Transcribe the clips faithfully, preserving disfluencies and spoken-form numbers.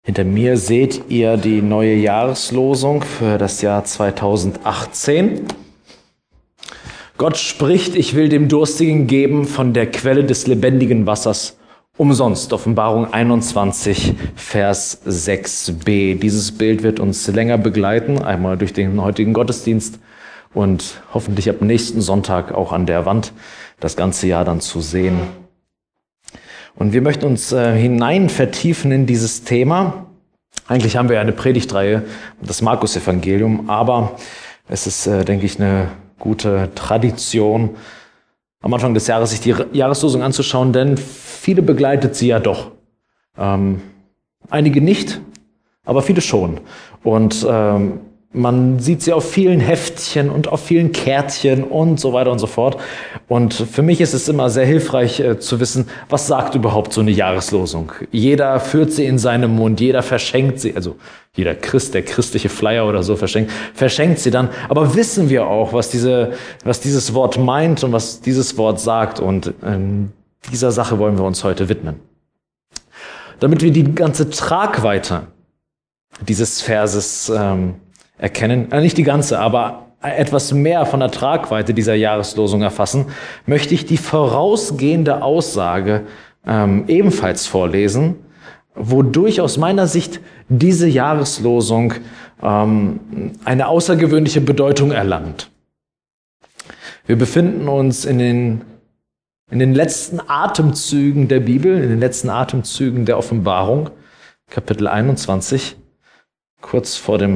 Hinter mir seht ihr die neue Jahreslosung für das Jahr zweitausendachtzehn. Gott spricht, ich will dem Durstigen geben von der Quelle des lebendigen Wassers umsonst. Offenbarung einundzwanzig, Vers sechs b. Dieses Bild wird uns länger begleiten, einmal durch den heutigen Gottesdienst und hoffentlich ab nächsten Sonntag auch an der Wand das ganze Jahr dann zu sehen. Und wir möchten uns äh, hinein vertiefen in dieses Thema. Eigentlich haben wir ja eine Predigtreihe, das Markus-Evangelium, aber es ist, äh, denke ich, eine gute Tradition, am Anfang des Jahres sich die Jahreslosung anzuschauen, denn viele begleitet sie ja doch. Ähm, einige nicht, aber viele schon. Und ähm, man sieht sie auf vielen Heftchen und auf vielen Kärtchen und so weiter und so fort. Und für mich ist es immer sehr hilfreich äh, zu wissen, was sagt überhaupt so eine Jahreslosung. Jeder führt sie in seinem Mund, jeder verschenkt sie, also jeder Christ, der christliche Flyer oder so verschenkt, verschenkt sie dann. Aber wissen wir auch, was diese, was dieses Wort meint und was dieses Wort sagt? Und ähm, dieser Sache wollen wir uns heute widmen. Damit wir die ganze Tragweite dieses Verses ähm, erkennen, äh, nicht die ganze, aber etwas mehr von der Tragweite dieser Jahreslosung erfassen, möchte ich die vorausgehende Aussage ähm, ebenfalls vorlesen, wodurch aus meiner Sicht diese Jahreslosung ähm, eine außergewöhnliche Bedeutung erlangt. Wir befinden uns in den, in den letzten Atemzügen der Bibel, in den letzten Atemzügen der Offenbarung, Kapitel einundzwanzig, kurz vor dem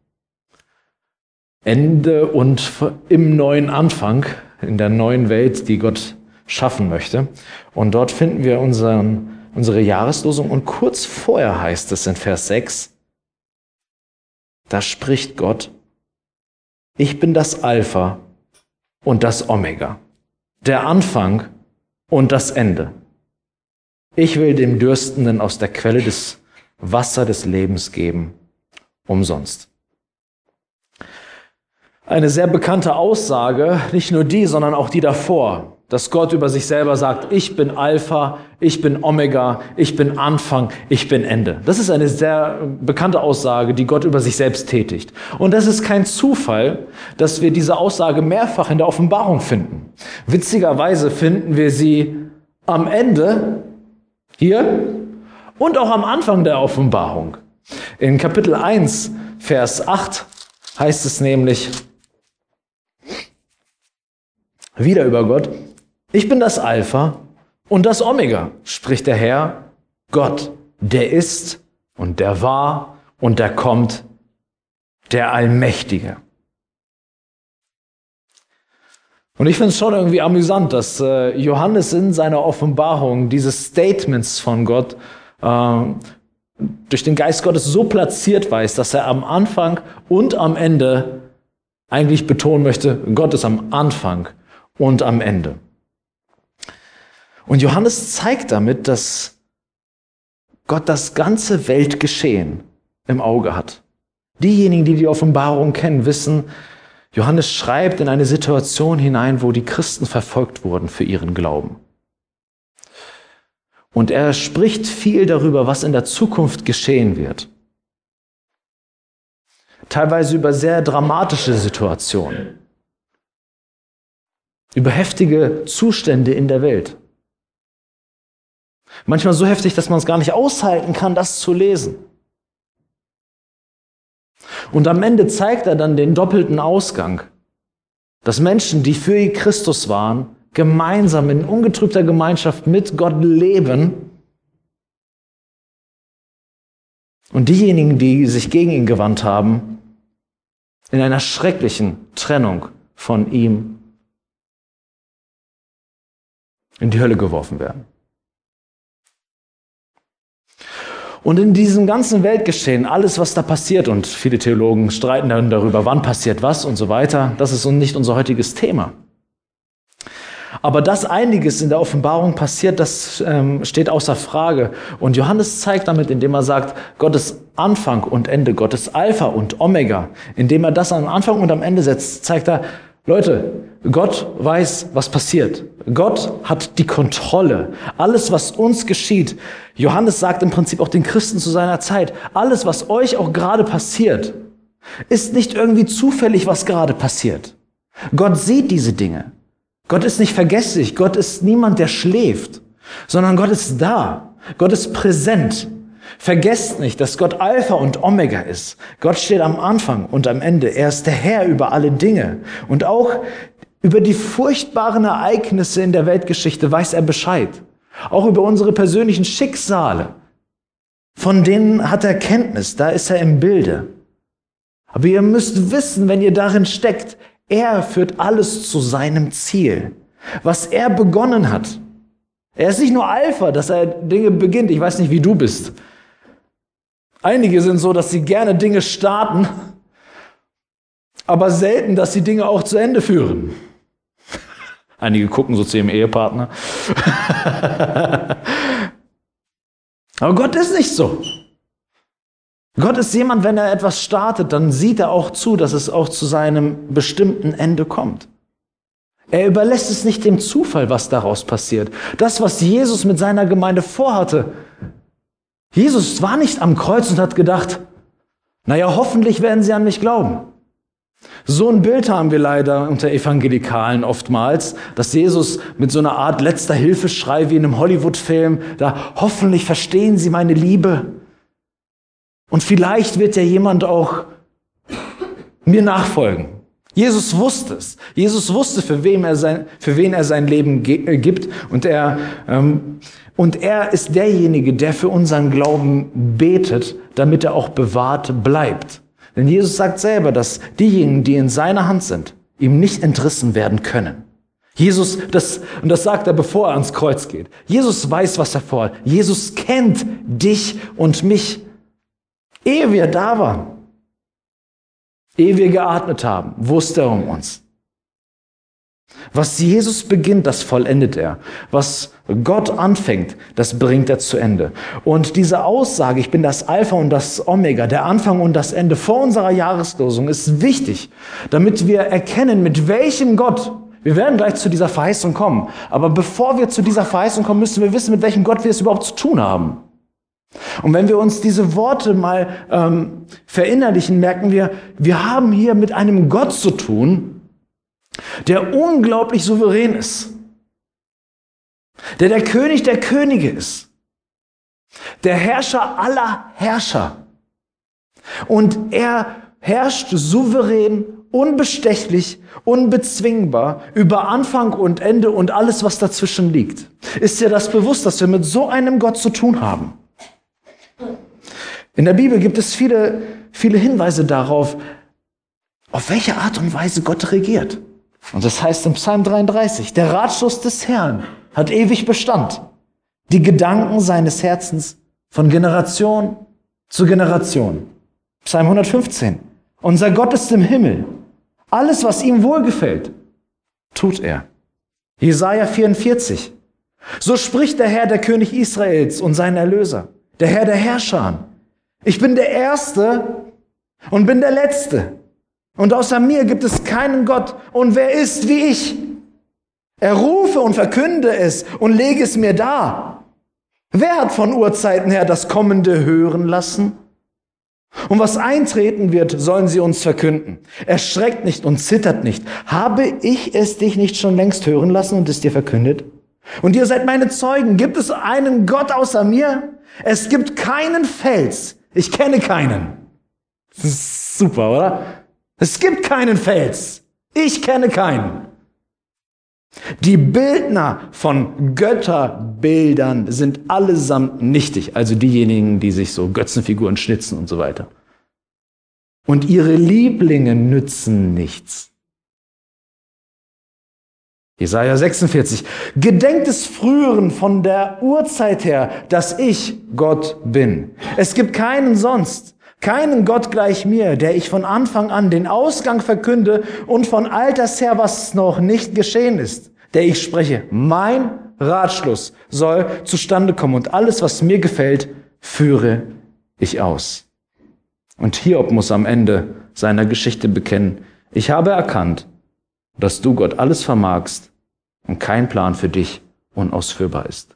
Ende und im neuen Anfang, in der neuen Welt, die Gott schaffen möchte. Und dort finden wir unseren, unsere Jahreslosung. Und kurz vorher heißt es in Vers sechs, da spricht Gott, ich bin das Alpha und das Omega, der Anfang und das Ende. Ich will dem Dürstenden aus der Quelle des Wasser des Lebens geben, umsonst. Eine sehr bekannte Aussage, nicht nur die, sondern auch die davor, dass Gott über sich selber sagt, ich bin Alpha, ich bin Omega, ich bin Anfang, ich bin Ende. Das ist eine sehr bekannte Aussage, die Gott über sich selbst tätigt. Und das ist kein Zufall, dass wir diese Aussage mehrfach in der Offenbarung finden. Witzigerweise finden wir sie am Ende hier und auch am Anfang der Offenbarung. In Kapitel eins, Vers acht heißt es nämlich, wieder über Gott, ich bin das Alpha und das Omega, spricht der Herr, Gott, der ist und der war und der kommt, der Allmächtige. Und ich finde es schon irgendwie amüsant, dass äh, Johannes in seiner Offenbarung diese Statements von Gott äh, durch den Geist Gottes so platziert weiß, dass er am Anfang und am Ende eigentlich betonen möchte, Gott ist am Anfang und am Ende. Und Johannes zeigt damit, dass Gott das ganze Weltgeschehen im Auge hat. Diejenigen, die die Offenbarung kennen, wissen, Johannes schreibt in eine Situation hinein, wo die Christen verfolgt wurden für ihren Glauben. Und er spricht viel darüber, was in der Zukunft geschehen wird. Teilweise über sehr dramatische Situationen. Über heftige Zustände in der Welt. Manchmal so heftig, dass man es gar nicht aushalten kann, das zu lesen. Und am Ende zeigt er dann den doppelten Ausgang, dass Menschen, die für Christus waren, gemeinsam in ungetrübter Gemeinschaft mit Gott leben und diejenigen, die sich gegen ihn gewandt haben, in einer schrecklichen Trennung von ihm in die Hölle geworfen werden. Und in diesem ganzen Weltgeschehen, alles, was da passiert, und viele Theologen streiten dann darüber, wann passiert was und so weiter, das ist nicht unser heutiges Thema. Aber dass einiges in der Offenbarung passiert, das ähm, steht außer Frage. Und Johannes zeigt damit, indem er sagt, Gott ist Anfang und Ende, Gott ist Alpha und Omega. Indem er das am Anfang und am Ende setzt, zeigt er, Leute, Gott weiß, was passiert. Gott hat die Kontrolle. Alles, was uns geschieht, Johannes sagt im Prinzip auch den Christen zu seiner Zeit, alles, was euch auch gerade passiert, ist nicht irgendwie zufällig, was gerade passiert. Gott sieht diese Dinge. Gott ist nicht vergesslich. Gott ist niemand, der schläft, sondern Gott ist da. Gott ist präsent. Vergesst nicht, dass Gott Alpha und Omega ist. Gott steht am Anfang und am Ende. Er ist der Herr über alle Dinge. Und auch über die furchtbaren Ereignisse in der Weltgeschichte weiß er Bescheid. Auch über unsere persönlichen Schicksale. Von denen hat er Kenntnis, da ist er im Bilde. Aber ihr müsst wissen, wenn ihr darin steckt, er führt alles zu seinem Ziel. Was er begonnen hat. Er ist nicht nur Alpha, dass er Dinge beginnt. Ich weiß nicht, wie du bist. Einige sind so, dass sie gerne Dinge starten, aber selten, dass sie Dinge auch zu Ende führen. Einige gucken so zu ihrem Ehepartner. Aber Gott ist nicht so. Gott ist jemand, wenn er etwas startet, dann sieht er auch zu, dass es auch zu seinem bestimmten Ende kommt. Er überlässt es nicht dem Zufall, was daraus passiert. Das, was Jesus mit seiner Gemeinde vorhatte. Jesus war nicht am Kreuz und hat gedacht, naja, hoffentlich werden sie an mich glauben. So ein Bild haben wir leider unter Evangelikalen oftmals, dass Jesus mit so einer Art letzter Hilfeschrei wie in einem Hollywood-Film, da hoffentlich verstehen sie meine Liebe. Und vielleicht wird ja jemand auch mir nachfolgen. Jesus wusste es. Jesus wusste, für, wem er sein, für wen er sein Leben ge- äh, gibt. Und er, ähm, und er ist derjenige, der für unseren Glauben betet, damit er auch bewahrt bleibt. Denn Jesus sagt selber, dass diejenigen, die in seiner Hand sind, ihm nicht entrissen werden können. Jesus, das, und das sagt er, bevor er ans Kreuz geht. Jesus weiß, was er vorhat. Jesus kennt dich und mich. Ehe wir da waren, ehe wir geatmet haben, wusste er um uns. Was Jesus beginnt, das vollendet er. Was Gott anfängt, das bringt er zu Ende. Und diese Aussage, ich bin das Alpha und das Omega, der Anfang und das Ende vor unserer Jahreslosung, ist wichtig, damit wir erkennen, mit welchem Gott, wir werden gleich zu dieser Verheißung kommen, aber bevor wir zu dieser Verheißung kommen, müssen wir wissen, mit welchem Gott wir es überhaupt zu tun haben. Und wenn wir uns diese Worte mal ähm, verinnerlichen, merken wir, wir haben hier mit einem Gott zu tun, der unglaublich souverän ist, der der König der Könige ist, der Herrscher aller Herrscher. Und er herrscht souverän, unbestechlich, unbezwingbar über Anfang und Ende und alles, was dazwischen liegt. Ist dir das bewusst, dass wir mit so einem Gott zu tun haben? In der Bibel gibt es viele, viele Hinweise darauf, auf welche Art und Weise Gott regiert. Und das heißt im Psalm dreiunddreißig, der Ratschluss des Herrn hat ewig Bestand. Die Gedanken seines Herzens von Generation zu Generation. Psalm hundertfünfzehn, unser Gott ist im Himmel. Alles, was ihm wohlgefällt, tut er. Jesaja vierundvierzig, so spricht der Herr, der König Israels und sein Erlöser, der Herr der Herrscher. Ich bin der Erste und bin der Letzte. Und außer mir gibt es keinen Gott. Und wer ist wie ich? Er rufe und verkünde es und lege es mir dar. Wer hat von Urzeiten her das Kommende hören lassen? Und was eintreten wird, sollen sie uns verkünden. Erschreckt nicht und zittert nicht. Habe ich es dich nicht schon längst hören lassen und es dir verkündet? Und ihr seid meine Zeugen. Gibt es einen Gott außer mir? Es gibt keinen Fels. Ich kenne keinen. Das ist super, oder? Es gibt keinen Fels. Ich kenne keinen. Die Bildner von Götterbildern sind allesamt nichtig. Also diejenigen, die sich so Götzenfiguren schnitzen und so weiter. Und ihre Lieblinge nützen nichts. Jesaja sechsundvierzig. Gedenkt des Früheren von der Urzeit her, dass ich Gott bin. Es gibt keinen sonst. Keinen Gott gleich mir, der ich von Anfang an den Ausgang verkünde und von alters her, was noch nicht geschehen ist, der ich spreche. Mein Ratschluss soll zustande kommen und alles, was mir gefällt, führe ich aus. Und Hiob muss am Ende seiner Geschichte bekennen, ich habe erkannt, dass du, Gott, alles vermagst und kein Plan für dich unausführbar ist.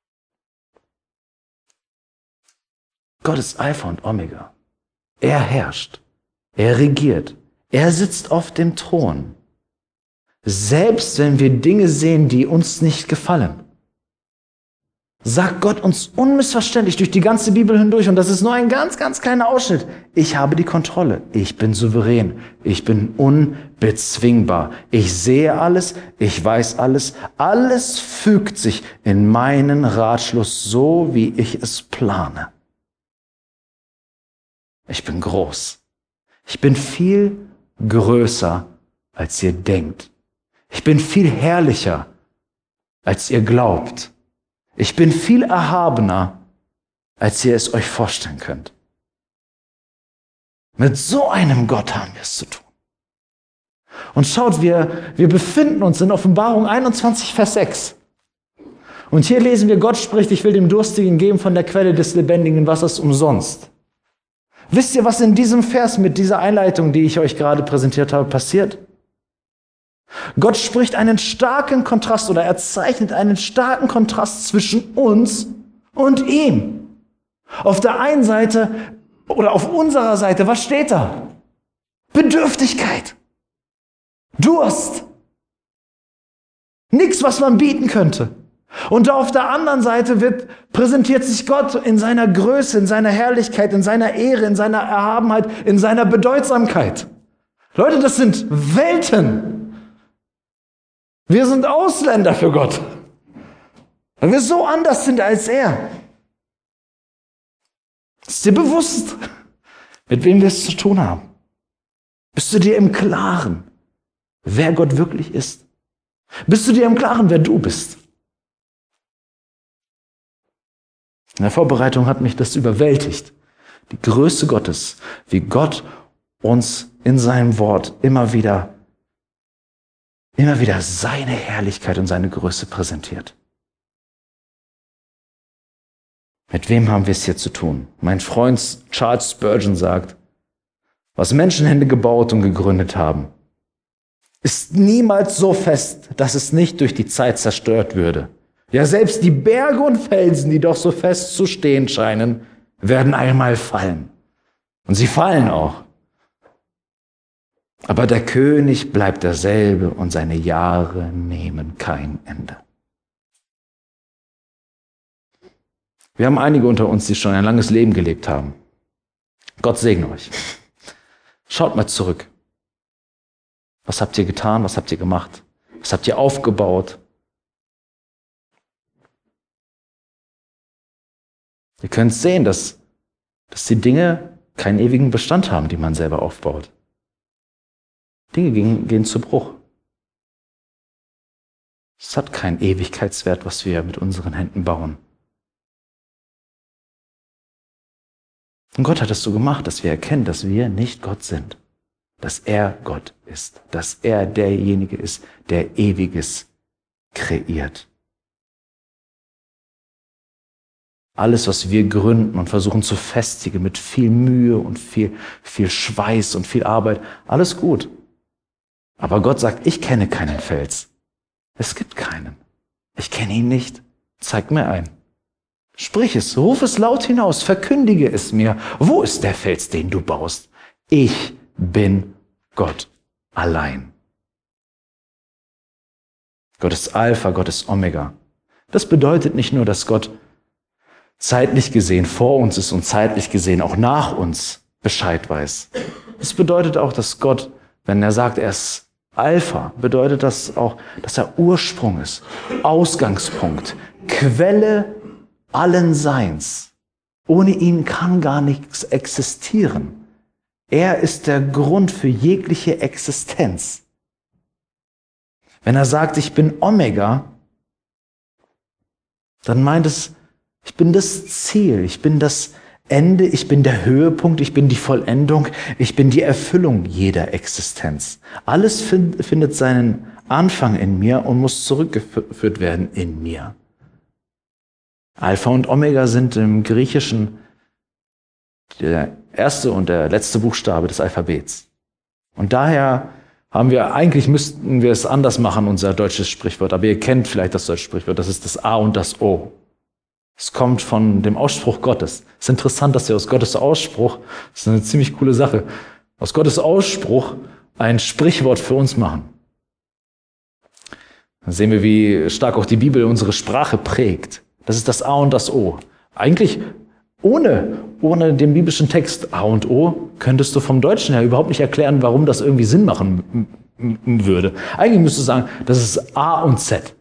Gott ist Alpha und Omega. Er herrscht, er regiert, er sitzt auf dem Thron. Selbst wenn wir Dinge sehen, die uns nicht gefallen, sagt Gott uns unmissverständlich durch die ganze Bibel hindurch, und das ist nur ein ganz, ganz kleiner Ausschnitt: Ich habe die Kontrolle, ich bin souverän, ich bin unbezwingbar, ich sehe alles, ich weiß alles, alles fügt sich in meinen Ratschluss so, wie ich es plane. Ich bin groß, ich bin viel größer, als ihr denkt. Ich bin viel herrlicher, als ihr glaubt. Ich bin viel erhabener, als ihr es euch vorstellen könnt. Mit so einem Gott haben wir es zu tun. Und schaut, wir, wir befinden uns in Offenbarung einundzwanzig, Vers sechs. Und hier lesen wir, Gott spricht, ich will dem Durstigen geben von der Quelle des lebendigen Wassers umsonst. Wisst ihr, was in diesem Vers mit dieser Einleitung, die ich euch gerade präsentiert habe, passiert? Gott spricht einen starken Kontrast oder er zeichnet einen starken Kontrast zwischen uns und ihm. Auf der einen Seite oder auf unserer Seite, was steht da? Bedürftigkeit, Durst, nichts, was man bieten könnte. Und auf der anderen Seite wird, präsentiert sich Gott in seiner Größe, in seiner Herrlichkeit, in seiner Ehre, in seiner Erhabenheit, in seiner Bedeutsamkeit. Leute, das sind Welten. Wir sind Ausländer für Gott, weil wir so anders sind als er. Ist dir bewusst, mit wem wir es zu tun haben? Bist du dir im Klaren, wer Gott wirklich ist? Bist du dir im Klaren, wer du bist? In der Vorbereitung hat mich das überwältigt. Die Größe Gottes, wie Gott uns in seinem Wort immer wieder immer wieder seine Herrlichkeit und seine Größe präsentiert. Mit wem haben wir es hier zu tun? Mein Freund Charles Spurgeon sagt, was Menschenhände gebaut und gegründet haben, ist niemals so fest, dass es nicht durch die Zeit zerstört würde. Ja, selbst die Berge und Felsen, die doch so fest zu stehen scheinen, werden einmal fallen. Und sie fallen auch. Aber der König bleibt derselbe und seine Jahre nehmen kein Ende. Wir haben einige unter uns, die schon ein langes Leben gelebt haben. Gott segne euch. Schaut mal zurück. Was habt ihr getan? Was habt ihr gemacht? Was habt ihr aufgebaut? Ihr könnt sehen, dass, dass die Dinge keinen ewigen Bestand haben, die man selber aufbaut. Dinge gehen, gehen zu Bruch. Es hat keinen Ewigkeitswert, was wir mit unseren Händen bauen. Und Gott hat es so gemacht, dass wir erkennen, dass wir nicht Gott sind. Dass er Gott ist. Dass er derjenige ist, der Ewiges kreiert. Alles, was wir gründen und versuchen zu festigen mit viel Mühe und viel, viel Schweiß und viel Arbeit, alles gut. Aber Gott sagt, ich kenne keinen Fels. Es gibt keinen. Ich kenne ihn nicht. Zeig mir einen. Sprich es, ruf es laut hinaus, verkündige es mir. Wo ist der Fels, den du baust? Ich bin Gott allein. Gott ist Alpha, Gott ist Omega. Das bedeutet nicht nur, dass Gott zeitlich gesehen vor uns ist und zeitlich gesehen auch nach uns Bescheid weiß. Es bedeutet auch, dass Gott, wenn er sagt, er ist Alpha, bedeutet das auch, dass er Ursprung ist, Ausgangspunkt, Quelle allen Seins. Ohne ihn kann gar nichts existieren. Er ist der Grund für jegliche Existenz. Wenn er sagt, ich bin Omega, dann meint es, ich bin das Ziel, ich bin das Ende, ich bin der Höhepunkt, ich bin die Vollendung, ich bin die Erfüllung jeder Existenz. Alles find, findet seinen Anfang in mir und muss zurückgeführt werden in mir. Alpha und Omega sind im Griechischen der erste und der letzte Buchstabe des Alphabets. Und daher haben wir, eigentlich müssten wir es anders machen, unser deutsches Sprichwort. Aber ihr kennt vielleicht das deutsche Sprichwort. Das ist das A und das O. Es kommt von dem Ausspruch Gottes. Es ist interessant, dass wir aus Gottes Ausspruch, das ist eine ziemlich coole Sache, aus Gottes Ausspruch ein Sprichwort für uns machen. Dann sehen wir, wie stark auch die Bibel unsere Sprache prägt. Das ist das A und das O. Eigentlich ohne, ohne den biblischen Text A und O könntest du vom Deutschen her überhaupt nicht erklären, warum das irgendwie Sinn machen würde. Eigentlich müsstest du sagen, das ist A und Z.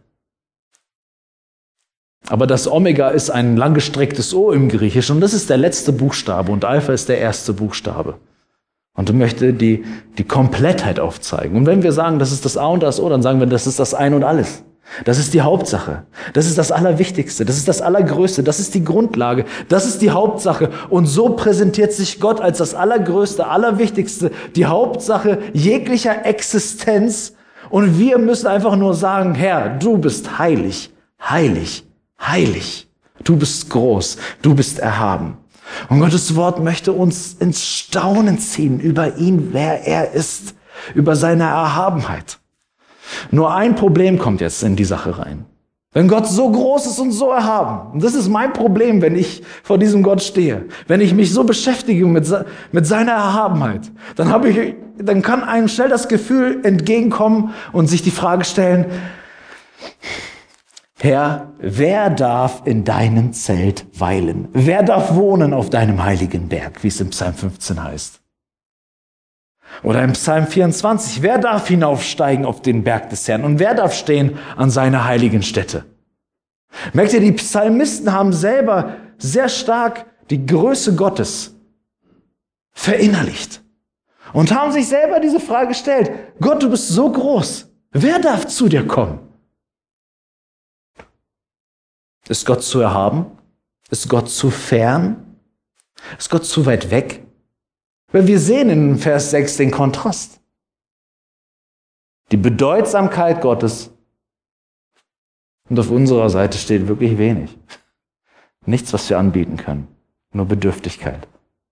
Aber das Omega ist ein langgestrecktes O im Griechischen und das ist der letzte Buchstabe und Alpha ist der erste Buchstabe. Und er möchte die, die Komplettheit aufzeigen. Und wenn wir sagen, das ist das A und das O, dann sagen wir, das ist das Ein und Alles. Das ist die Hauptsache. Das ist das Allerwichtigste. Das ist das Allergrößte. Das ist die Grundlage. Das ist die Hauptsache. Und so präsentiert sich Gott als das Allergrößte, Allerwichtigste, die Hauptsache jeglicher Existenz. Und wir müssen einfach nur sagen, Herr, du bist heilig, heilig, heilig. Du bist groß, du bist erhaben. Und Gottes Wort möchte uns ins Staunen ziehen über ihn, wer er ist, über seine Erhabenheit. Nur ein Problem kommt jetzt in die Sache rein. Wenn Gott so groß ist und so erhaben, und das ist mein Problem, wenn ich vor diesem Gott stehe, wenn ich mich so beschäftige mit, mit seiner Erhabenheit, dann habe ich, dann kann einem schnell das Gefühl entgegenkommen und sich die Frage stellen, Herr, wer darf in deinem Zelt weilen? Wer darf wohnen auf deinem heiligen Berg, wie es im Psalm fünfzehn heißt? Oder im Psalm vierundzwanzig, wer darf hinaufsteigen auf den Berg des Herrn und wer darf stehen an seiner heiligen Stätte? Merkt ihr, die Psalmisten haben selber sehr stark die Größe Gottes verinnerlicht und haben sich selber diese Frage gestellt, Gott, du bist so groß, wer darf zu dir kommen? Ist Gott zu erhaben? Ist Gott zu fern? Ist Gott zu weit weg? Weil wir sehen in Vers sechs den Kontrast. Die Bedeutsamkeit Gottes und auf unserer Seite steht wirklich wenig. Nichts, was wir anbieten können, nur Bedürftigkeit.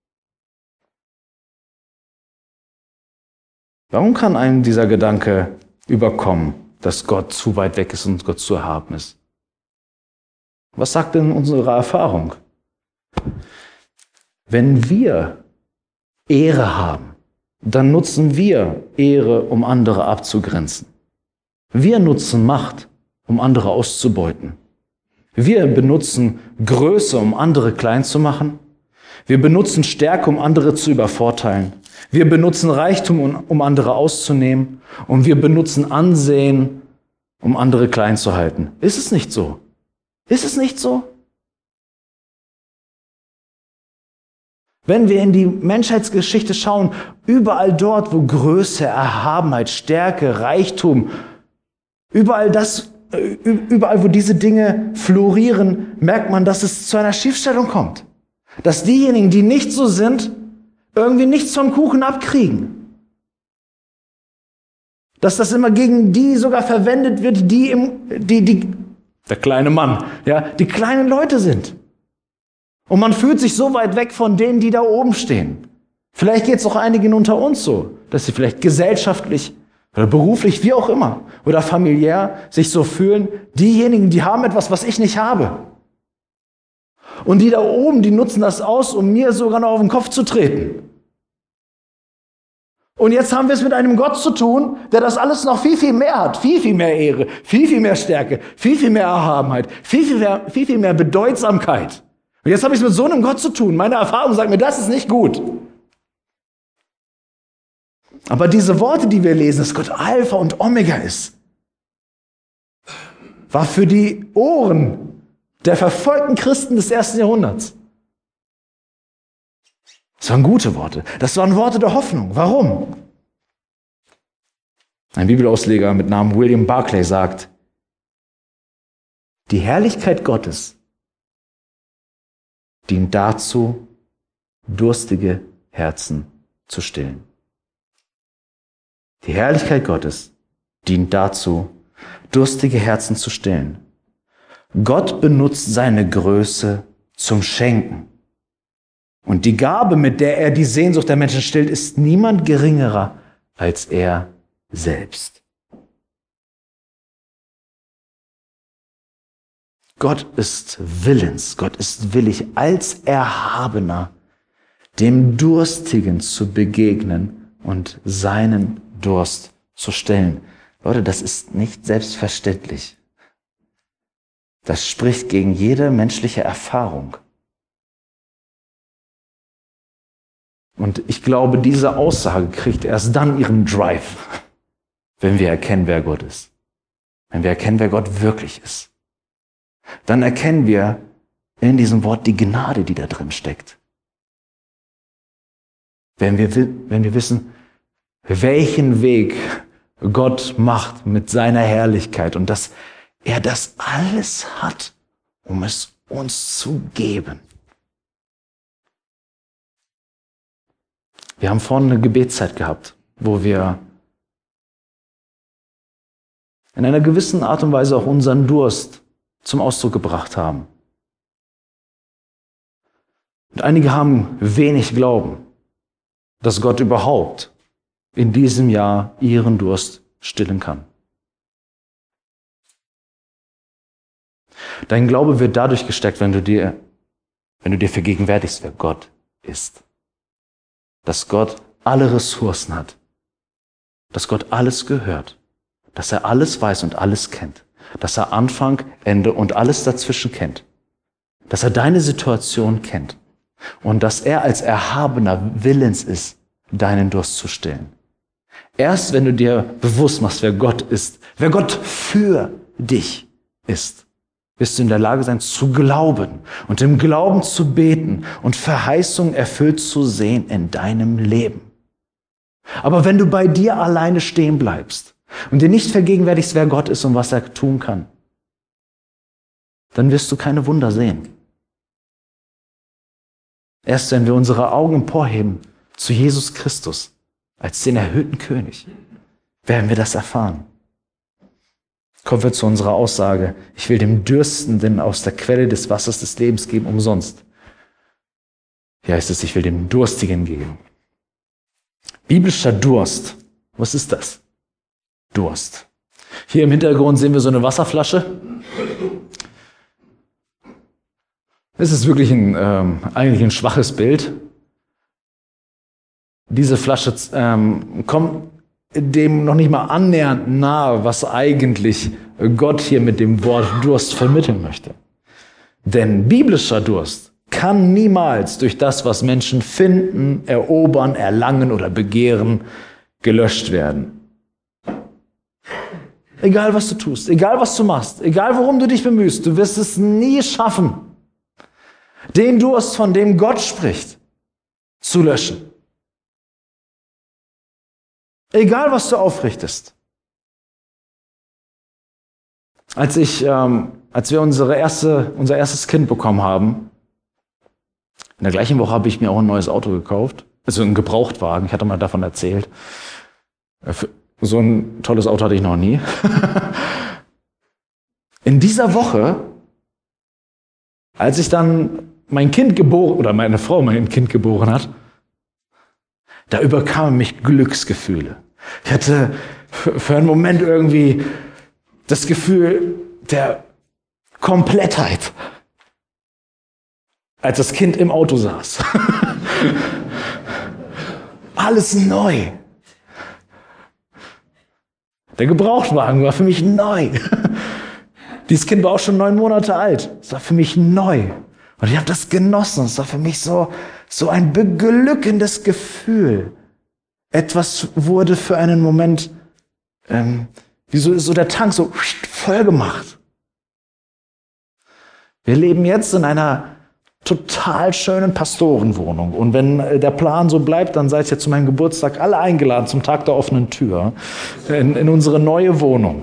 Warum kann einem dieser Gedanke überkommen, dass Gott zu weit weg ist und Gott zu erhaben ist? Was sagt denn unsere Erfahrung? Wenn wir Ehre haben, dann nutzen wir Ehre, um andere abzugrenzen. Wir nutzen Macht, um andere auszubeuten. Wir benutzen Größe, um andere klein zu machen. Wir benutzen Stärke, um andere zu übervorteilen. Wir benutzen Reichtum, um andere auszunehmen. Und wir benutzen Ansehen, um andere klein zu halten. Ist es nicht so? Ist es nicht so? Wenn wir in die Menschheitsgeschichte schauen, überall dort, wo Größe, Erhabenheit, Stärke, Reichtum, überall das, überall wo diese Dinge florieren, merkt man, dass es zu einer Schiefstellung kommt. Dass diejenigen, die nicht so sind, irgendwie nichts vom Kuchen abkriegen. Dass das immer gegen die sogar verwendet wird, die im, die, die, der kleine Mann, ja, die kleinen Leute sind. Und man fühlt sich so weit weg von denen, die da oben stehen. Vielleicht geht es auch einigen unter uns so, dass sie vielleicht gesellschaftlich oder beruflich, wie auch immer, oder familiär sich so fühlen, diejenigen, die haben etwas, was ich nicht habe. Und die da oben, die nutzen das aus, um mir sogar noch auf den Kopf zu treten. Und jetzt haben wir es mit einem Gott zu tun, der das alles noch viel, viel mehr hat. Viel, viel mehr Ehre, viel, viel mehr Stärke, viel, viel mehr Erhabenheit, viel, viel mehr, viel, viel mehr Bedeutsamkeit. Und jetzt habe ich es mit so einem Gott zu tun. Meine Erfahrung sagt mir, das ist nicht gut. Aber diese Worte, die wir lesen, dass Gott Alpha und Omega ist, war für die Ohren der verfolgten Christen des ersten Jahrhunderts. Das waren gute Worte. Das waren Worte der Hoffnung. Warum? Ein Bibelausleger mit Namen William Barclay sagt, die Herrlichkeit Gottes dient dazu, durstige Herzen zu stillen. Die Herrlichkeit Gottes dient dazu, durstige Herzen zu stillen. Gott benutzt seine Größe zum Schenken. Und die Gabe, mit der er die Sehnsucht der Menschen stillt, ist niemand geringerer als er selbst. Gott ist willens, Gott ist willig, als Erhabener dem Durstigen zu begegnen und seinen Durst zu stillen. Leute, das ist nicht selbstverständlich. Das spricht gegen jede menschliche Erfahrung. Und ich glaube, diese Aussage kriegt erst dann ihren Drive, wenn wir erkennen, wer Gott ist. Wenn wir erkennen, wer Gott wirklich ist. Dann erkennen wir in diesem Wort die Gnade, die da drin steckt. Wenn wir, wenn wir wissen, welchen Weg Gott macht mit seiner Herrlichkeit und dass er das alles hat, um es uns zu geben. Wir haben vorhin eine Gebetszeit gehabt, wo wir in einer gewissen Art und Weise auch unseren Durst zum Ausdruck gebracht haben. Und einige haben wenig Glauben, dass Gott überhaupt in diesem Jahr ihren Durst stillen kann. Dein Glaube wird dadurch gestärkt, wenn du dir, wenn du dir vergegenwärtigst, wer Gott ist. Dass Gott alle Ressourcen hat. Dass Gott alles gehört. Dass er alles weiß und alles kennt. Dass er Anfang, Ende und alles dazwischen kennt. Dass er deine Situation kennt. Und dass er als Erhabener willens ist, deinen Durst zu stillen. Erst wenn du dir bewusst machst, wer Gott ist, wer Gott für dich ist, wirst du in der Lage sein zu glauben und im Glauben zu beten und Verheißungen erfüllt zu sehen in deinem Leben. Aber wenn du bei dir alleine stehen bleibst und dir nicht vergegenwärtigst, wer Gott ist und was er tun kann, dann wirst du keine Wunder sehen. Erst wenn wir unsere Augen emporheben zu Jesus Christus als den erhöhten König, werden wir das erfahren. Kommen wir zu unserer Aussage: Ich will dem Dürstenden aus der Quelle des Wassers des Lebens geben, umsonst. Hier heißt es, ich will dem Durstigen geben. Biblischer Durst. Was ist das? Durst. Hier im Hintergrund sehen wir so eine Wasserflasche. Es ist wirklich ein, ähm, eigentlich ein schwaches Bild. Diese Flasche ähm, kommt dem noch nicht mal annähernd nahe, was eigentlich Gott hier mit dem Wort Durst vermitteln möchte. Denn biblischer Durst kann niemals durch das, was Menschen finden, erobern, erlangen oder begehren, gelöscht werden. Egal, was du tust, egal, was du machst, egal, worum du dich bemühst, du wirst es nie schaffen, den Durst, von dem Gott spricht, zu löschen. Egal, was du aufrichtest. Als ich, ähm, als wir unsere erste, unser erstes Kind bekommen haben, in der gleichen Woche habe ich mir auch ein neues Auto gekauft, also einen Gebrauchtwagen. Ich hatte mal davon erzählt. So ein tolles Auto hatte ich noch nie. In dieser Woche, als ich dann mein Kind geboren oder meine Frau mein Kind geboren hat, da überkamen mich Glücksgefühle. Ich hatte für einen Moment irgendwie das Gefühl der Komplettheit, als das Kind im Auto saß. Alles neu. Der Gebrauchtwagen war für mich neu. Dieses Kind war auch schon neun Monate alt. Es war für mich neu. Und ich habe das genossen. Es war für mich so, so ein beglückendes Gefühl. Etwas wurde für einen Moment, ähm, wie so, so der Tank so voll gemacht. Wir leben jetzt in einer total schönen Pastorenwohnung. Und wenn der Plan so bleibt, dann seid ihr zu meinem Geburtstag alle eingeladen zum Tag der offenen Tür in, in unsere neue Wohnung.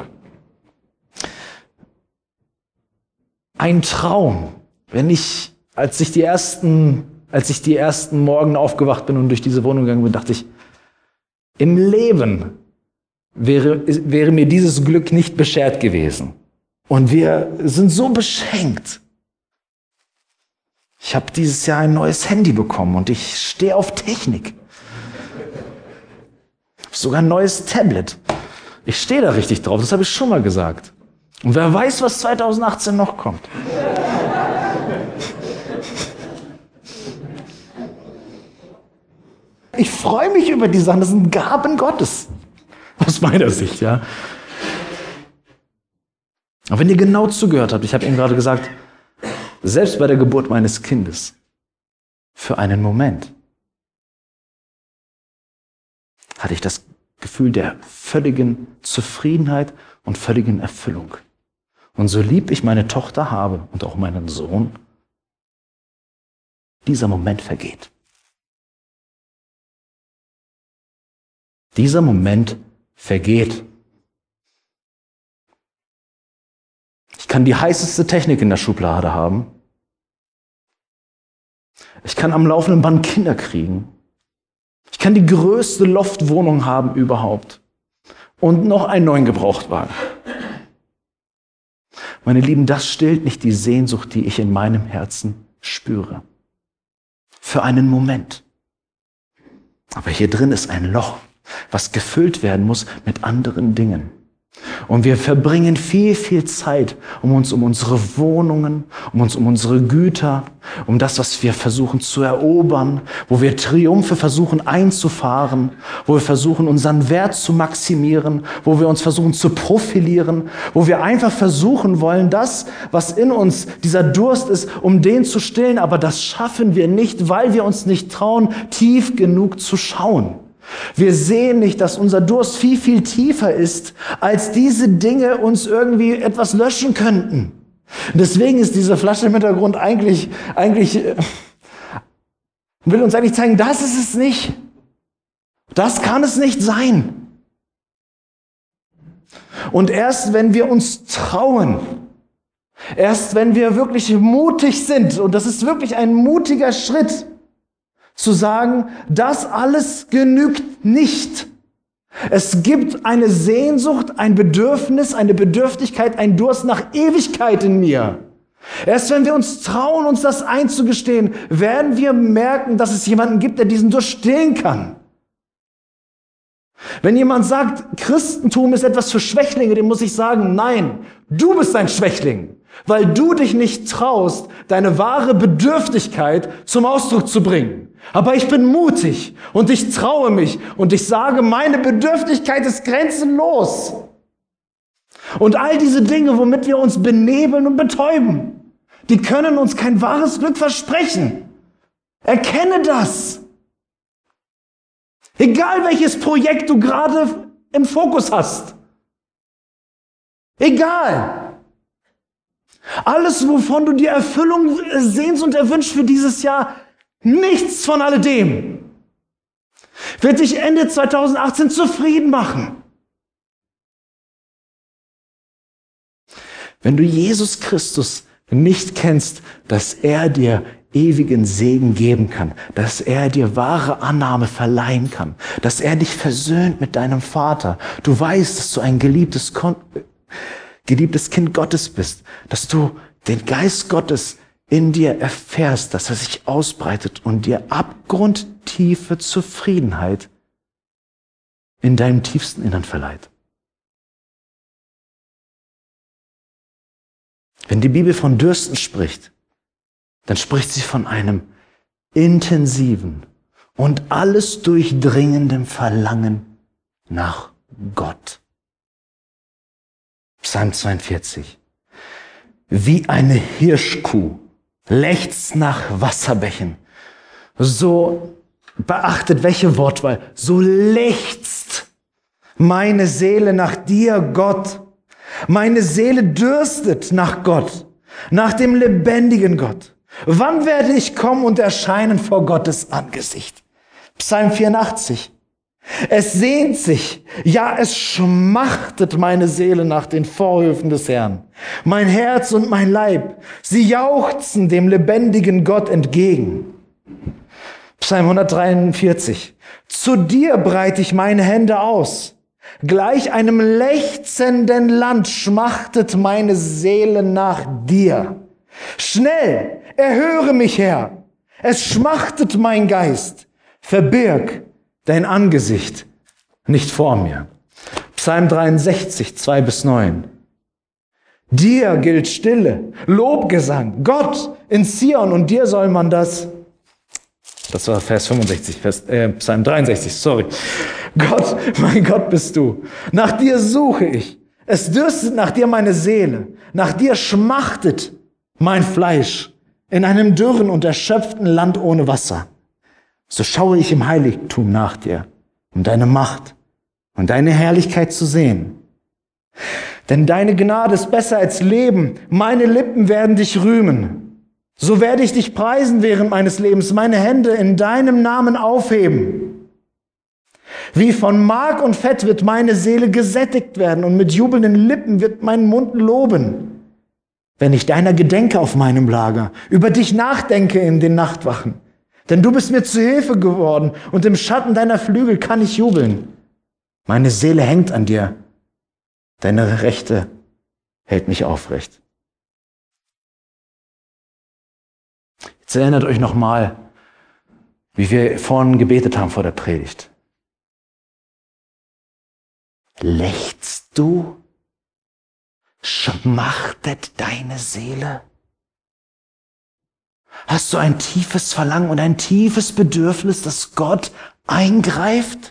Ein Traum. Wenn ich, als ich die ersten, als ich die ersten Morgen aufgewacht bin und durch diese Wohnung gegangen bin, dachte ich, im Leben wäre, wäre mir dieses Glück nicht beschert gewesen. Und wir sind so beschenkt. Ich habe dieses Jahr ein neues Handy bekommen und ich stehe auf Technik. Sogar ein neues Tablet. Ich stehe da richtig drauf, das habe ich schon mal gesagt. Und wer weiß, was zwanzig achtzehn noch kommt. Ich freue mich über die Sachen, das sind Gaben Gottes. Aus meiner Sicht, ja. Aber wenn ihr genau zugehört habt, ich habe eben gerade gesagt, selbst bei der Geburt meines Kindes, für einen Moment, hatte ich das Gefühl der völligen Zufriedenheit und völligen Erfüllung. Und so lieb ich meine Tochter habe und auch meinen Sohn, dieser Moment vergeht. Dieser Moment vergeht. Ich kann die heißeste Technik in der Schublade haben. Ich kann am laufenden Band Kinder kriegen. Ich kann die größte Loftwohnung haben überhaupt. Und noch einen neuen Gebrauchtwagen. Meine Lieben, das stillt nicht die Sehnsucht, die ich in meinem Herzen spüre. Für einen Moment. Aber hier drin ist ein Loch, was gefüllt werden muss mit anderen Dingen. Und wir verbringen viel, viel Zeit, um uns um unsere Wohnungen, um uns um unsere Güter, um das, was wir versuchen zu erobern, wo wir Triumphe versuchen einzufahren, wo wir versuchen, unseren Wert zu maximieren, wo wir uns versuchen zu profilieren, wo wir einfach versuchen wollen, das, was in uns dieser Durst ist, um den zu stillen. Aber das schaffen wir nicht, weil wir uns nicht trauen, tief genug zu schauen. Wir sehen nicht, dass unser Durst viel, viel tiefer ist, als diese Dinge uns irgendwie etwas löschen könnten. Deswegen ist diese Flasche im Hintergrund eigentlich, eigentlich, will uns eigentlich zeigen, das ist es nicht. Das kann es nicht sein. Und erst wenn wir uns trauen, erst wenn wir wirklich mutig sind, und das ist wirklich ein mutiger Schritt, zu sagen, das alles genügt nicht. Es gibt eine Sehnsucht, ein Bedürfnis, eine Bedürftigkeit, ein Durst nach Ewigkeit in mir. Erst wenn wir uns trauen, uns das einzugestehen, werden wir merken, dass es jemanden gibt, der diesen Durst stillen kann. Wenn jemand sagt, Christentum ist etwas für Schwächlinge, dem muss ich sagen, nein, du bist ein Schwächling, weil du dich nicht traust, deine wahre Bedürftigkeit zum Ausdruck zu bringen. Aber ich bin mutig und ich traue mich und ich sage, meine Bedürftigkeit ist grenzenlos. Und all diese Dinge, womit wir uns benebeln und betäuben, die können uns kein wahres Glück versprechen. Erkenne das. Egal welches Projekt du gerade im Fokus hast. Egal. Alles, wovon du dir Erfüllung sehnst und erwünscht für dieses Jahr, nichts von alledem wird dich Ende zwanzig achtzehn zufrieden machen. Wenn du Jesus Christus nicht kennst, dass er dir ewigen Segen geben kann, dass er dir wahre Annahme verleihen kann, dass er dich versöhnt mit deinem Vater, du weißt, dass du ein geliebtes, geliebtes Kind Gottes bist, dass du den Geist Gottes in dir erfährst, dass er sich ausbreitet und dir abgrundtiefe Zufriedenheit in deinem tiefsten Innern verleiht. Wenn die Bibel von Dürsten spricht, dann spricht sie von einem intensiven und alles durchdringenden Verlangen nach Gott. Psalm zweiundvierzig. Wie eine Hirschkuh lechzt nach Wasserbächen. So, beachtet welche Wortwahl, so lechzt meine Seele nach dir, Gott. Meine Seele dürstet nach Gott, nach dem lebendigen Gott. Wann werde ich kommen und erscheinen vor Gottes Angesicht? Psalm vierundachtzig. Es sehnt sich, ja, es schmachtet meine Seele nach den Vorhöfen des Herrn. Mein Herz und mein Leib, sie jauchzen dem lebendigen Gott entgegen. Psalm hundertdreiundvierzig. Zu dir breite ich meine Hände aus. Gleich einem lechzenden Land schmachtet meine Seele nach dir. Schnell, erhöre mich, Herr. Es schmachtet mein Geist. Verbirg dein Angesicht nicht vor mir. Psalm dreiundsechzig, zwei bis neun. Dir gilt Stille, Lobgesang, Gott in Zion, und dir soll man das, das war Vers fünfundsechzig, Vers, äh, Psalm dreiundsechzig, sorry. Gott, mein Gott bist du. Nach dir suche ich. Es dürstet nach dir meine Seele. Nach dir schmachtet mein Fleisch in einem dürren und erschöpften Land ohne Wasser. So schaue ich im Heiligtum nach dir, um deine Macht und deine Herrlichkeit zu sehen. Denn deine Gnade ist besser als Leben. Meine Lippen werden dich rühmen. So werde ich dich preisen während meines Lebens, meine Hände in deinem Namen aufheben. Wie von Mark und Fett wird meine Seele gesättigt werden, und mit jubelnden Lippen wird mein Mund loben. Wenn ich deiner gedenke auf meinem Lager, über dich nachdenke in den Nachtwachen. Denn du bist mir zu Hilfe geworden, und im Schatten deiner Flügel kann ich jubeln. Meine Seele hängt an dir. Deine Rechte hält mich aufrecht. Jetzt erinnert euch nochmal, wie wir vorhin gebetet haben vor der Predigt. Lechzt du? Schmachtet deine Seele? Hast du ein tiefes Verlangen und ein tiefes Bedürfnis, dass Gott eingreift?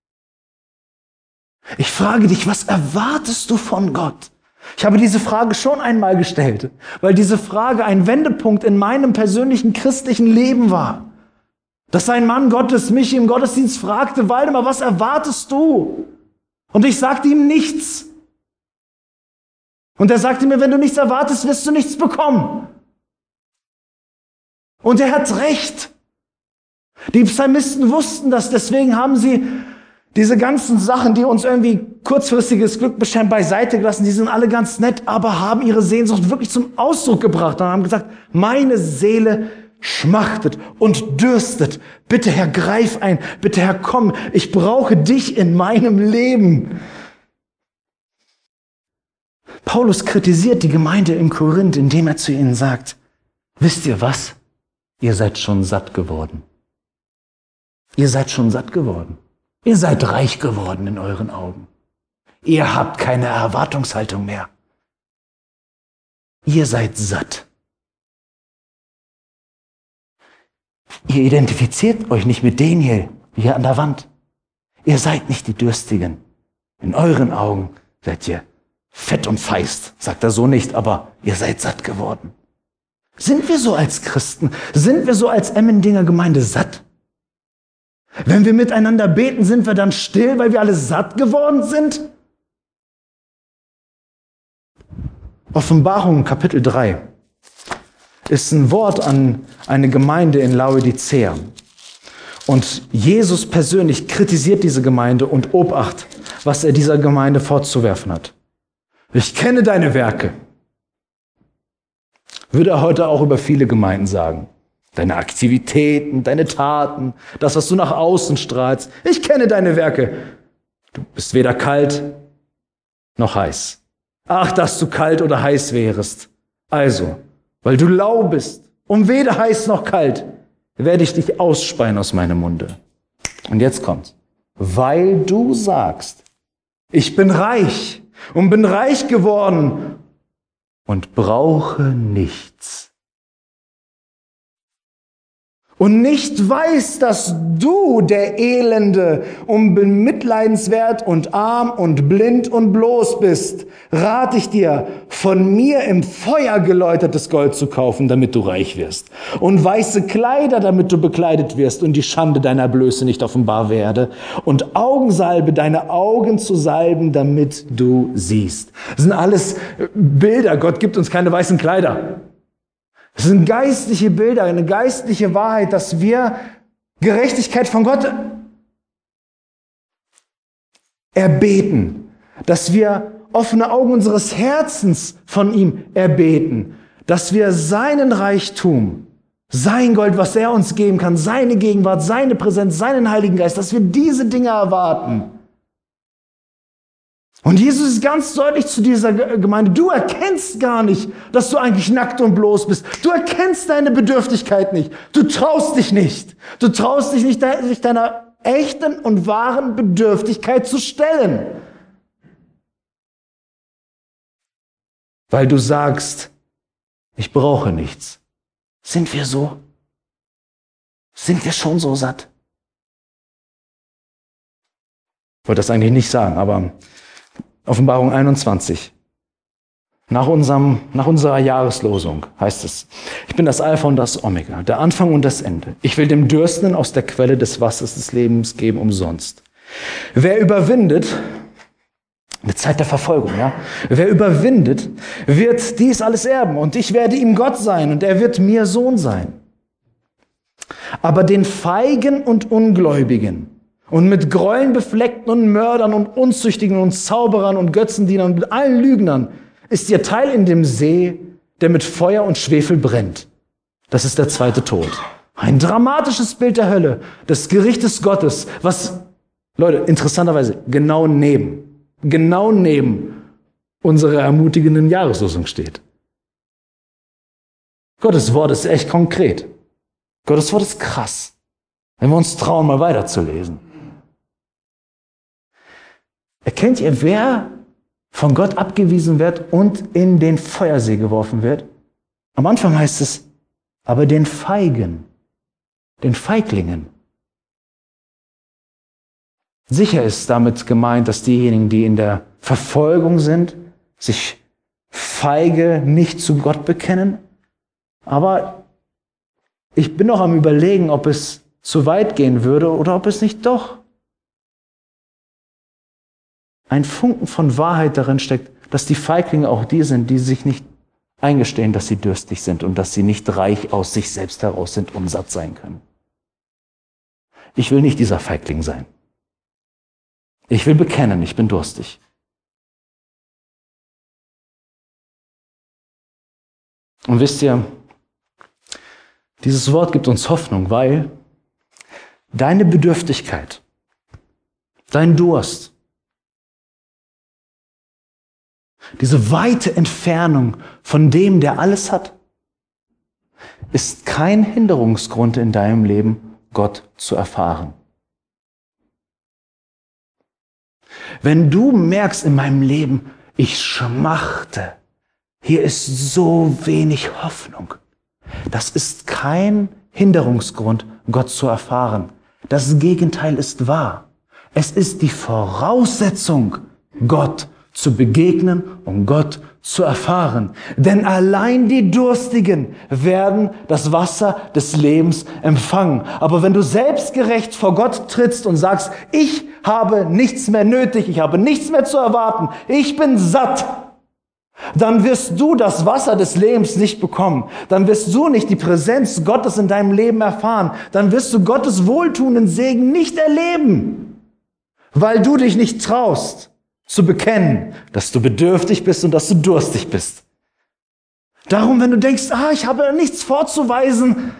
Ich frage dich, was erwartest du von Gott? Ich habe diese Frage schon einmal gestellt, weil diese Frage ein Wendepunkt in meinem persönlichen christlichen Leben war. Dass ein Mann Gottes mich im Gottesdienst fragte, Waldemar, was erwartest du? Und ich sagte ihm nichts. Und er sagte mir, wenn du nichts erwartest, wirst du nichts bekommen. Und er hat recht. Die Psalmisten wussten das, deswegen haben sie diese ganzen Sachen, die uns irgendwie kurzfristiges Glück bescheren, beiseite gelassen. Die sind alle ganz nett, aber haben ihre Sehnsucht wirklich zum Ausdruck gebracht und haben gesagt, meine Seele schmachtet und dürstet. Bitte Herr, greif ein. Bitte Herr, komm. Ich brauche dich in meinem Leben. Paulus kritisiert die Gemeinde in Korinth, indem er zu ihnen sagt, wisst ihr was? Ihr seid schon satt geworden. Ihr seid schon satt geworden. Ihr seid reich geworden in euren Augen. Ihr habt keine Erwartungshaltung mehr. Ihr seid satt. Ihr identifiziert euch nicht mit denen hier, hier an der Wand. Ihr seid nicht die Dürstigen. In euren Augen seid ihr fett und feist, sagt er so nicht, aber ihr seid satt geworden. Sind wir so als Christen, sind wir so als Emmendinger Gemeinde satt? Wenn wir miteinander beten, sind wir dann still, weil wir alle satt geworden sind? Offenbarung Kapitel drei ist ein Wort an eine Gemeinde in Laodicea. Und Jesus persönlich kritisiert diese Gemeinde und Obacht, was er dieser Gemeinde vorzuwerfen hat. Ich kenne deine Werke. Würde er heute auch über viele Gemeinden sagen. Deine Aktivitäten, deine Taten, das, was du nach außen strahlst. Ich kenne deine Werke. Du bist weder kalt noch heiß. Ach, dass du kalt oder heiß wärest. Also, weil du lau bist und weder heiß noch kalt, werde ich dich ausspeien aus meinem Munde. Und jetzt kommt's. Weil du sagst, ich bin reich und bin reich geworden und brauche nichts. Und nicht weiß, dass du, der Elende, und bemitleidenswert und arm und blind und bloß bist, rate ich dir, von mir im Feuer geläutertes Gold zu kaufen, damit du reich wirst. Und weiße Kleider, damit du bekleidet wirst und die Schande deiner Blöße nicht offenbar werde. Und Augensalbe, deine Augen zu salben, damit du siehst. Das sind alles Bilder. Gott gibt uns keine weißen Kleider. Das sind geistliche Bilder, eine geistliche Wahrheit, dass wir Gerechtigkeit von Gott erbeten, dass wir offene Augen unseres Herzens von ihm erbeten, dass wir seinen Reichtum, sein Gold, was er uns geben kann, seine Gegenwart, seine Präsenz, seinen Heiligen Geist, dass wir diese Dinge erwarten. Und Jesus ist ganz deutlich zu dieser Gemeinde, du erkennst gar nicht, dass du eigentlich nackt und bloß bist. Du erkennst deine Bedürftigkeit nicht. Du traust dich nicht. Du traust dich nicht, sich deiner echten und wahren Bedürftigkeit zu stellen. weil du sagst, ich brauche nichts. Sind wir so? Sind wir schon so satt? Ich wollte das eigentlich nicht sagen, aber Offenbarung einundzwanzig. Nach, unserem, nach unserer Jahreslosung heißt es, ich bin das Alpha und das Omega, der Anfang und das Ende. Ich will dem Dürstenden aus der Quelle des Wassers des Lebens geben umsonst. Wer überwindet, eine Zeit der Verfolgung, ja, wer überwindet, wird dies alles erben und ich werde ihm Gott sein und er wird mir Sohn sein. Aber den Feigen und Ungläubigen und mit Gräueln befleckten und Mördern und Unzüchtigen und Zauberern und Götzendienern und allen Lügnern ist ihr Teil in dem See, der mit Feuer und Schwefel brennt. Das ist der zweite Tod. Ein dramatisches Bild der Hölle, des Gerichtes Gottes, was, Leute, interessanterweise genau neben, genau neben unserer ermutigenden Jahreslosung steht. Gottes Wort ist echt konkret. Gottes Wort ist krass, wenn wir uns trauen, mal weiterzulesen. Erkennt ihr, wer von Gott abgewiesen wird und in den Feuersee geworfen wird? Am Anfang heißt es, aber den Feigen, den Feiglingen. Sicher ist damit gemeint, dass diejenigen, die in der Verfolgung sind, sich feige nicht zu Gott bekennen. Aber ich bin noch am Überlegen, ob es zu weit gehen würde oder ob es nicht doch ein Funken von Wahrheit darin steckt, dass die Feiglinge auch die sind, die sich nicht eingestehen, dass sie durstig sind und dass sie nicht reich aus sich selbst heraus sind und satt sein können. Ich will nicht dieser Feigling sein. Ich will bekennen, ich bin durstig. Und wisst ihr, dieses Wort gibt uns Hoffnung, weil deine Bedürftigkeit, dein Durst, diese weite Entfernung von dem, der alles hat, ist kein Hinderungsgrund in deinem Leben, Gott zu erfahren. Wenn du merkst in meinem Leben, ich schmachte, hier ist so wenig Hoffnung, das ist kein Hinderungsgrund, Gott zu erfahren. Das Gegenteil ist wahr. Es ist die Voraussetzung, Gott zu begegnen und Gott zu erfahren. Denn allein die Durstigen werden das Wasser des Lebens empfangen. Aber wenn du selbstgerecht vor Gott trittst und sagst, ich habe nichts mehr nötig, ich habe nichts mehr zu erwarten, ich bin satt, dann wirst du das Wasser des Lebens nicht bekommen. Dann wirst du nicht die Präsenz Gottes in deinem Leben erfahren. Dann wirst du Gottes wohltuenden Segen nicht erleben, weil du dich nicht traust zu bekennen, dass du bedürftig bist und dass du durstig bist. Darum, wenn du denkst, ah, ich habe nichts vorzuweisen,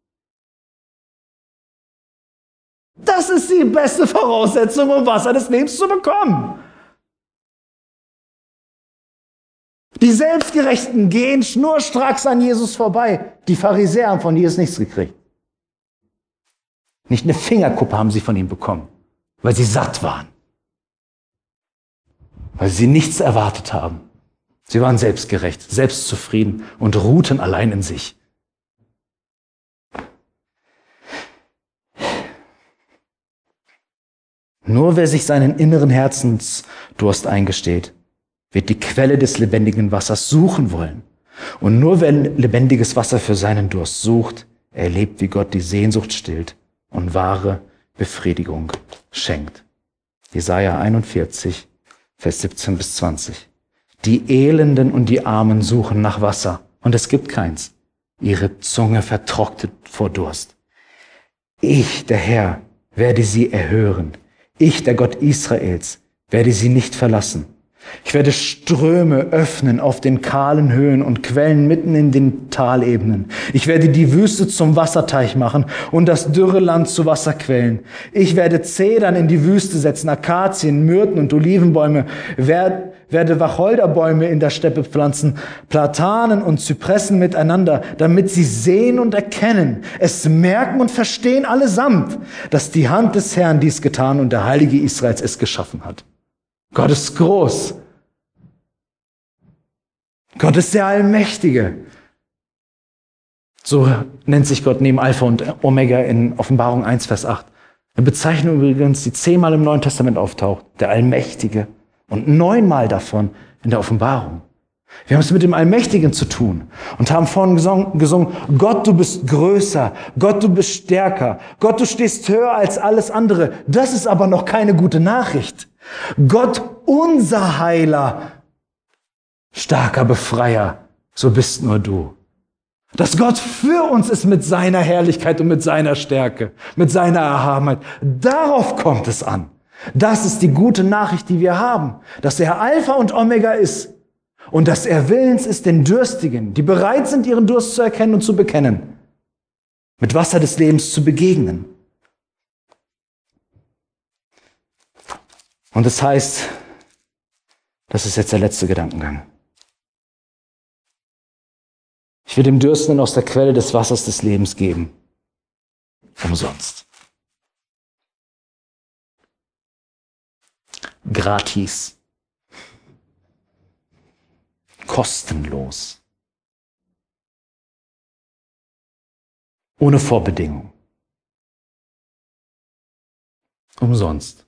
das ist die beste Voraussetzung, um Wasser des Lebens zu bekommen. Die Selbstgerechten gehen schnurstracks an Jesus vorbei. Die Pharisäer haben von Jesus nichts gekriegt. Nicht eine Fingerkuppe haben sie von ihm bekommen, weil sie satt waren. Weil sie nichts erwartet haben. Sie waren selbstgerecht, selbstzufrieden und ruhten allein in sich. Nur wer sich seinen inneren Herzensdurst eingesteht, wird die Quelle des lebendigen Wassers suchen wollen. Und nur wer lebendiges Wasser für seinen Durst sucht, erlebt, wie Gott die Sehnsucht stillt und wahre Befriedigung schenkt. Jesaja einundvierzig, Vers siebzehn bis zwanzig. Die Elenden und die Armen suchen nach Wasser, und es gibt keins. Ihre Zunge vertrocknet vor Durst. Ich, der Herr, werde sie erhören. Ich, der Gott Israels, werde sie nicht verlassen. Ich werde Ströme öffnen auf den kahlen Höhen und Quellen mitten in den Talebenen. Ich werde die Wüste zum Wasserteich machen und das dürre Land zu Wasserquellen. Ich werde Zedern in die Wüste setzen, Akazien, Myrten und Olivenbäume, werde, werde Wacholderbäume in der Steppe pflanzen, Platanen und Zypressen miteinander, damit sie sehen und erkennen, es merken und verstehen allesamt, dass die Hand des Herrn dies getan und der Heilige Israels es geschaffen hat. Gott ist groß. Gott ist der Allmächtige. So nennt sich Gott neben Alpha und Omega in Offenbarung eins, Vers acht. Eine Bezeichnung übrigens, die zehnmal im Neuen Testament auftaucht. Der Allmächtige. Und neunmal davon in der Offenbarung. Wir haben es mit dem Allmächtigen zu tun und haben vorhin gesungen, gesungen, Gott, du bist größer, Gott, du bist stärker, Gott, du stehst höher als alles andere. Das ist aber noch keine gute Nachricht. Gott, unser Heiler, starker Befreier, so bist nur du. Dass Gott für uns ist mit seiner Herrlichkeit und mit seiner Stärke, mit seiner Erhabenheit. Darauf kommt es an. Das ist die gute Nachricht, die wir haben, dass er Alpha und Omega ist. Und dass er willens ist, den Dürstigen, die bereit sind, ihren Durst zu erkennen und zu bekennen, mit Wasser des Lebens zu begegnen. Und das heißt, das ist jetzt der letzte Gedankengang. Ich will dem Dürstenden aus der Quelle des Wassers des Lebens geben. Umsonst. Gratis. Kostenlos. Ohne Vorbedingung. Umsonst.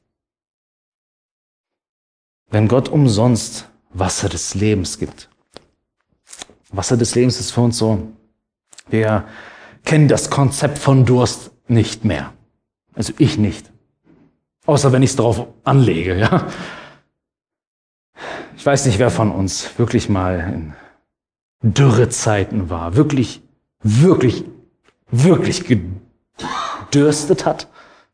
Wenn Gott umsonst Wasser des Lebens gibt. Wasser des Lebens ist für uns so, wir kennen das Konzept von Durst nicht mehr. Also ich nicht. Außer wenn ich es darauf anlege, ja. Ich weiß nicht, wer von uns wirklich mal in Dürrezeiten war, wirklich, wirklich, wirklich gedürstet hat.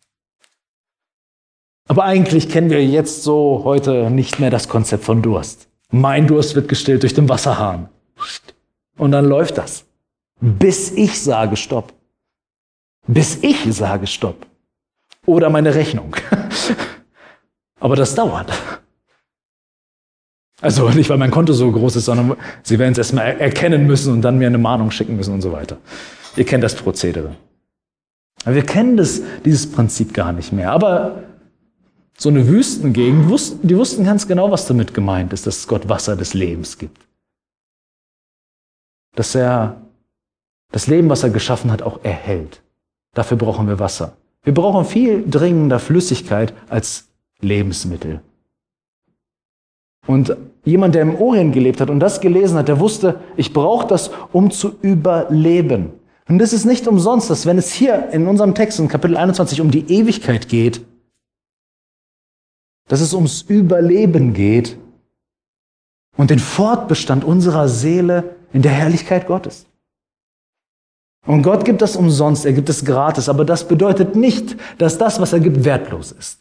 Aber eigentlich kennen wir jetzt so heute nicht mehr das Konzept von Durst. Mein Durst wird gestillt durch den Wasserhahn. Und dann läuft das. Bis ich sage Stopp. Bis ich sage Stopp. Oder meine Rechnung. Aber das dauert. Also nicht, weil mein Konto so groß ist, sondern Sie werden es erstmal erkennen müssen und dann mir eine Mahnung schicken müssen und so weiter. Ihr kennt das Prozedere. Aber wir kennen das, dieses Prinzip gar nicht mehr. Aber so eine Wüstengegend, die wussten ganz genau, was damit gemeint ist, dass es Gott Wasser des Lebens gibt. Dass er das Leben, was er geschaffen hat, auch erhält. Dafür brauchen wir Wasser. Wir brauchen viel dringender Flüssigkeit als Lebensmittel. Und jemand, der im Orient gelebt hat und das gelesen hat, der wusste, ich brauche das, um zu überleben. Und das ist nicht umsonst, dass wenn es hier in unserem Text in Kapitel einundzwanzig um die Ewigkeit geht, dass es ums Überleben geht und den Fortbestand unserer Seele in der Herrlichkeit Gottes. Und Gott gibt das umsonst, er gibt es gratis, aber das bedeutet nicht, dass das, was er gibt, wertlos ist.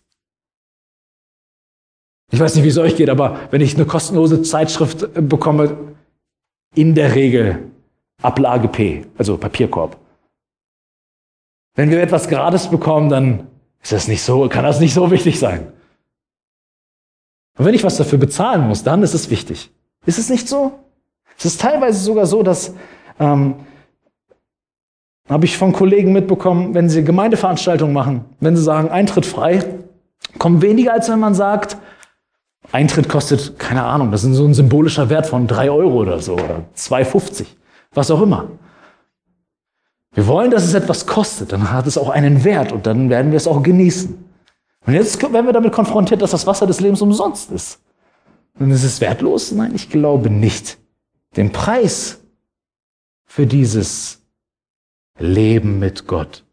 Ich weiß nicht, wie es euch geht, aber wenn ich eine kostenlose Zeitschrift bekomme, in der Regel Ablage P, also Papierkorb. Wenn wir etwas gratis bekommen, dann ist das nicht so, kann das nicht so wichtig sein. Und wenn ich was dafür bezahlen muss, dann ist es wichtig. Ist es nicht so? Es ist teilweise sogar so, dass, ähm, habe ich von Kollegen mitbekommen, wenn sie Gemeindeveranstaltungen machen, wenn sie sagen, Eintritt frei, kommen weniger, als wenn man sagt, Eintritt kostet, keine Ahnung, das ist so ein symbolischer Wert von drei Euro oder so, oder zwei fünfzig, was auch immer. Wir wollen, dass es etwas kostet, dann hat es auch einen Wert und dann werden wir es auch genießen. Und jetzt werden wir damit konfrontiert, dass das Wasser des Lebens umsonst ist. Und ist es wertlos? Nein, ich glaube nicht. Den Preis für dieses Leben mit Gott,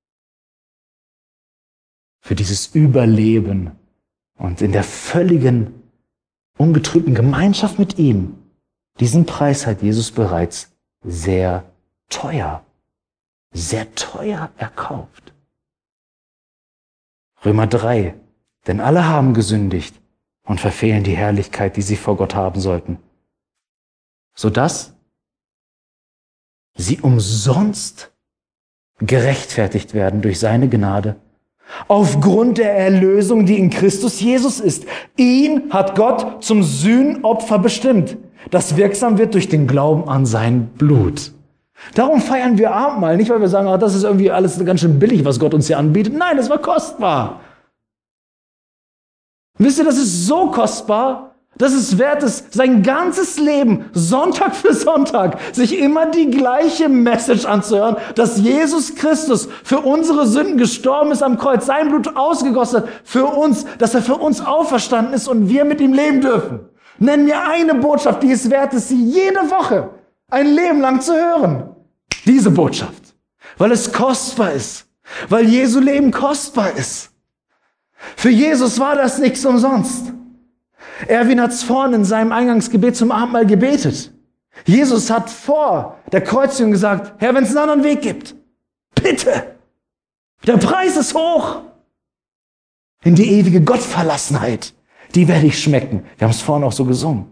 für dieses Überleben und in der völligen, ungetrübten Gemeinschaft mit ihm, diesen Preis hat Jesus bereits sehr teuer, sehr teuer erkauft. Römer drei, denn alle haben gesündigt und verfehlen die Herrlichkeit, die sie vor Gott haben sollten, sodass sie umsonst gerechtfertigt werden durch seine Gnade, aufgrund der Erlösung, die in Christus Jesus ist. Ihn hat Gott zum Sühnopfer bestimmt, das wirksam wird durch den Glauben an sein Blut. Darum feiern wir Abendmahl, nicht weil wir sagen, ach, das ist irgendwie alles ganz schön billig, was Gott uns hier anbietet. Nein, es war kostbar. Wisst ihr, das ist so kostbar, dass es wert ist, sein ganzes Leben, Sonntag für Sonntag, sich immer die gleiche Message anzuhören, dass Jesus Christus für unsere Sünden gestorben ist am Kreuz, sein Blut ausgegossen hat für uns, dass er für uns auferstanden ist und wir mit ihm leben dürfen. Nenn mir eine Botschaft, die es wert ist, sie jede Woche ein Leben lang zu hören. Diese Botschaft. Weil es kostbar ist. Weil Jesu Leben kostbar ist. Für Jesus war das nichts umsonst. Erwin hat es vorhin in seinem Eingangsgebet zum Abendmahl gebetet. Jesus hat vor der Kreuzigung gesagt, Herr, wenn es einen anderen Weg gibt, bitte, der Preis ist hoch. In die ewige Gottverlassenheit, die werde ich schmecken. Wir haben es vorhin auch so gesungen.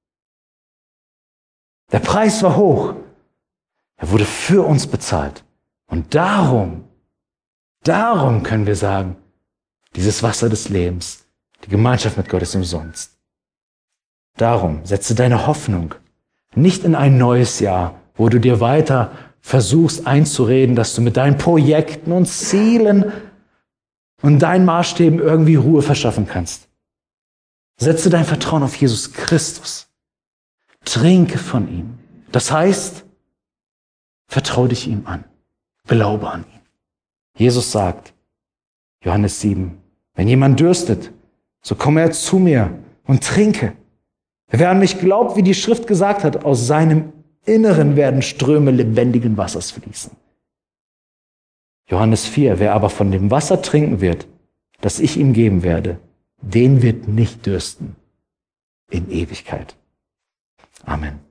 Der Preis war hoch. Er wurde für uns bezahlt. Und darum, darum können wir sagen, dieses Wasser des Lebens, die Gemeinschaft mit Gott ist umsonst. Darum setze deine Hoffnung nicht in ein neues Jahr, wo du dir weiter versuchst einzureden, dass du mit deinen Projekten und Zielen und deinen Maßstäben irgendwie Ruhe verschaffen kannst. Setze dein Vertrauen auf Jesus Christus. Trinke von ihm. Das heißt, vertraue dich ihm an. Glaube an ihn. Jesus sagt, Johannes sieben, wenn jemand dürstet, so komme er zu mir und trinke. Wer an mich glaubt, wie die Schrift gesagt hat, aus seinem Inneren werden Ströme lebendigen Wassers fließen. Johannes vier, wer aber von dem Wasser trinken wird, das ich ihm geben werde, den wird nicht dürsten in Ewigkeit. Amen.